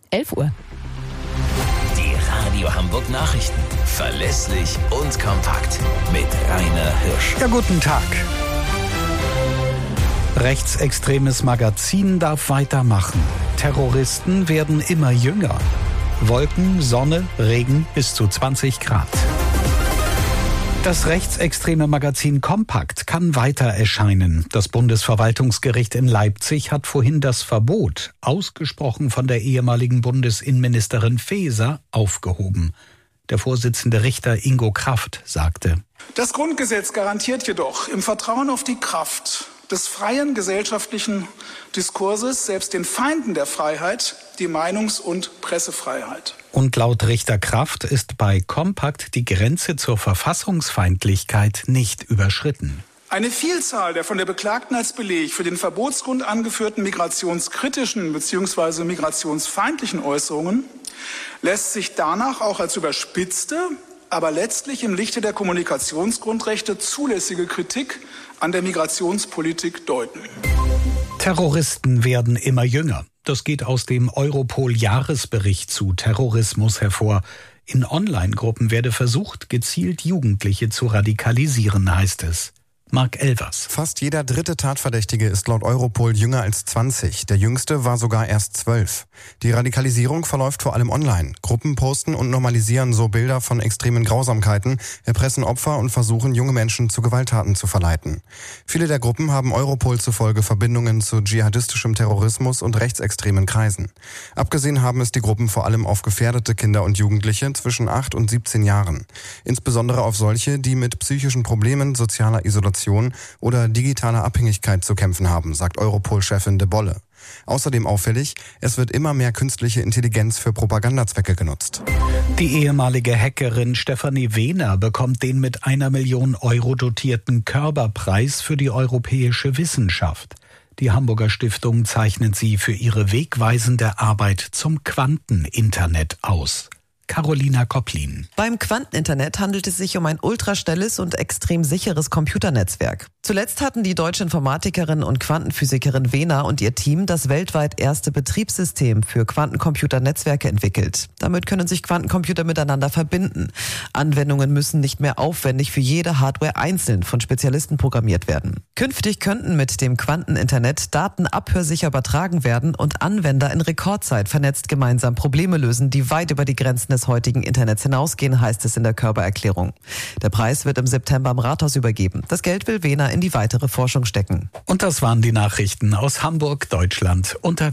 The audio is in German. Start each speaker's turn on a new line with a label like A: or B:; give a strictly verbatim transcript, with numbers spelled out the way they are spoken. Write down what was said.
A: elf Uhr.
B: Die Radio Hamburg Nachrichten. Verlässlich und kompakt. Mit Rainer Hirsch.
C: Ja, guten Tag. Rechtsextremes Magazin darf weitermachen. Terroristen werden immer jünger. Wolken, Sonne, Regen bis zu zwanzig Grad. Das rechtsextreme Magazin Kompakt kann weiter erscheinen. Das Bundesverwaltungsgericht in Leipzig hat vorhin das Verbot, ausgesprochen von der ehemaligen Bundesinnenministerin Faeser, aufgehoben. Der Vorsitzende Richter Ingo Kraft sagte:
D: Das Grundgesetz garantiert jedoch im Vertrauen auf die Kraft des freien gesellschaftlichen Diskurses selbst den Feinden der Freiheit die Meinungs- und Pressefreiheit.
C: Und laut Richter Kraft ist bei Kompakt die Grenze zur Verfassungsfeindlichkeit nicht überschritten.
D: Eine Vielzahl der von der Beklagten als Beleg für den Verbotsgrund angeführten migrationskritischen bzw. migrationsfeindlichen Äußerungen lässt sich danach auch als überspitzte, aber letztlich im Lichte der Kommunikationsgrundrechte zulässige Kritik an der Migrationspolitik deuten.
C: Terroristen werden immer jünger. Das geht aus dem Europol-Jahresbericht zu Terrorismus hervor. In Online-Gruppen werde versucht, gezielt Jugendliche zu radikalisieren, heißt es. Marc Elvers.
E: Fast jeder dritte Tatverdächtige ist laut Europol jünger als zwanzig. Der jüngste war sogar erst zwölf. Die Radikalisierung verläuft vor allem online. Gruppen posten und normalisieren so Bilder von extremen Grausamkeiten, erpressen Opfer und versuchen, junge Menschen zu Gewalttaten zu verleiten. Viele der Gruppen haben Europol zufolge Verbindungen zu dschihadistischem Terrorismus und rechtsextremen Kreisen. Abgesehen haben es die Gruppen vor allem auf gefährdete Kinder und Jugendliche zwischen acht und siebzehn Jahren. Insbesondere auf solche, die mit psychischen Problemen, sozialer Isolation oder digitaler Abhängigkeit zu kämpfen haben, sagt Europol-Chefin de Bolle. Außerdem auffällig, es wird immer mehr künstliche Intelligenz für Propagandazwecke genutzt.
C: Die ehemalige Hackerin Stefanie Wehner bekommt den mit einer Million Euro dotierten Körber-Preis für die europäische Wissenschaft. Die Hamburger Stiftung zeichnet sie für ihre wegweisende Arbeit zum Quanteninternet aus. Carolina Kopplin.
F: Beim Quanteninternet handelt es sich um ein ultraschnelles und extrem sicheres Computernetzwerk. Zuletzt hatten die deutsche Informatikerin und Quantenphysikerin Wehner und ihr Team das weltweit erste Betriebssystem für Quantencomputernetzwerke entwickelt. Damit können sich Quantencomputer miteinander verbinden. Anwendungen müssen nicht mehr aufwendig für jede Hardware einzeln von Spezialisten programmiert werden. Künftig könnten mit dem Quanteninternet Daten abhörsicher übertragen werden und Anwender in Rekordzeit vernetzt gemeinsam Probleme lösen, die weit über die Grenzen des heutigen Internets hinausgehen, heißt es in der Körber-Erklärung. Der Preis wird im September am Rathaus übergeben. Das Geld will Wehner in die weitere Forschung stecken.
C: Und das waren die Nachrichten aus Hamburg, Deutschland. Unter